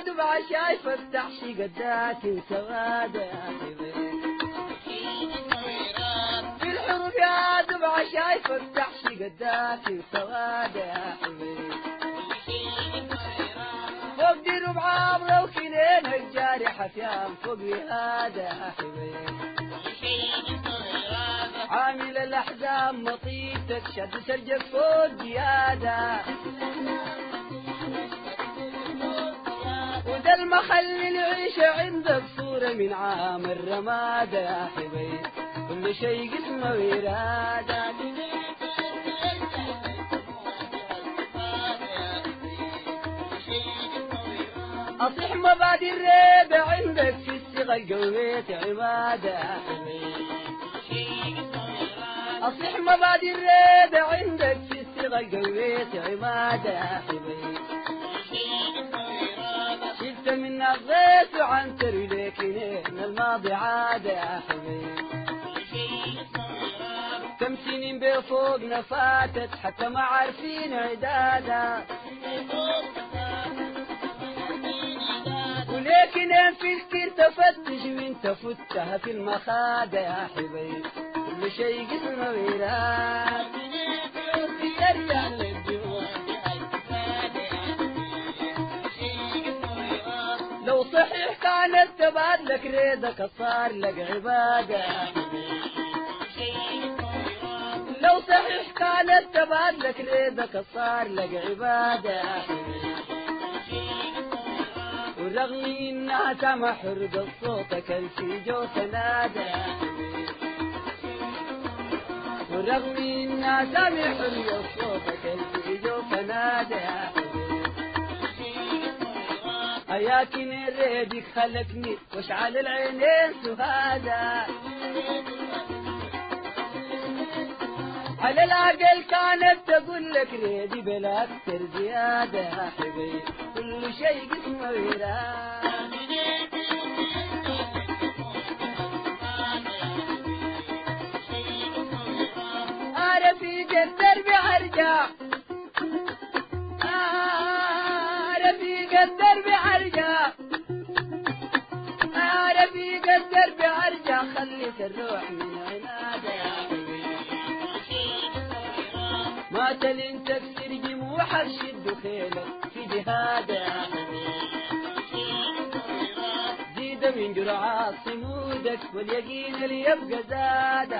دمعة شايفة بتحشي قدات سواد يا حبيبي في الحروب يا دمعة شايفة بتحشي قدات سواد يا حبيبي فوق دي ربع عمرة وكنين الجارحة فيها فوق هذا يا حبيبي عامل الأحزاب مطيتك شد سرجك فوق زيادة وده المخلي العيشة عندك صورة من عام الرمادة يا حبيبي كل شيء قسمه وإرادة أصيح مبادئ الريبة عندك في الصغر قويت عمادة يا حبيبي أصيح مبادئ الريبة عندك في الصغر قويت عمادة يا حبيبي شلت من الغيث وعنتر لكنين الماضي عادة يا حبيبي كم سنين بفوقنا فاتت حتى ما عارفين عدادة ولكن في الكير تفتش وانت فتها في المخادة يا حبيبي كل شيء قسمه ويراد يرجع لو صحيح كانت تبعد لك ريدك صار لك عبادة لو صحيح كانت تبعد لك ريدك صار لك عبادة ورغم انها سمع حرق صوتك في جوف نادى ورغم انها سمع حرق صوتك في جوف نادى اياكن ريدك خلقني واشعل العينين سهادة على العقل كانت تقول لك ريدي بلا اكثر زيادة يا حبيبي كل شيء قسمه ويراد رفيق الدرب ارجع رفيق الدرب ارجع رفيق الدرب ارجع خليك الروح من عناده يا حبيبي ما تلنتك ترجم وحرشد خيلك في جهاده يا حبيبي زيد من جرعات صمودك واليقين اللي يبقى زاده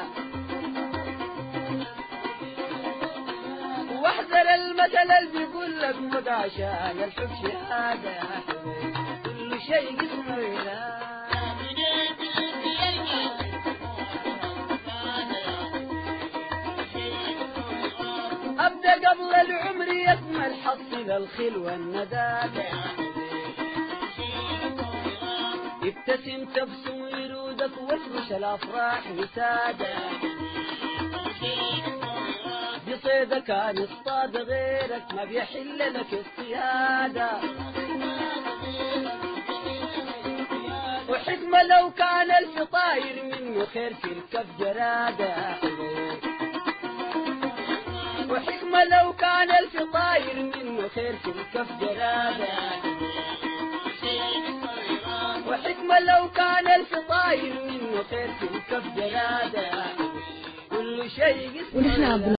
واحذر المثل اللي بيقول لك مد عشان الحب شهاده يا حبيبي كل شيء قسمه ويراد أبدأ قبل العمر يكمل حصل الخلوة الندادة ابتسم تبسم ورودك وافرش الأفراح وسادة بصيدة كان اصطاد غيرك ما بيحل لك الصيادة وحكمة لو كان الفطاير منه خير في الكف جرادة وحكمة لو كان الفطاير منه خير في الكف جرادة وحكمة لو كان الفطاير منه خير في الكف جرادة كل شيء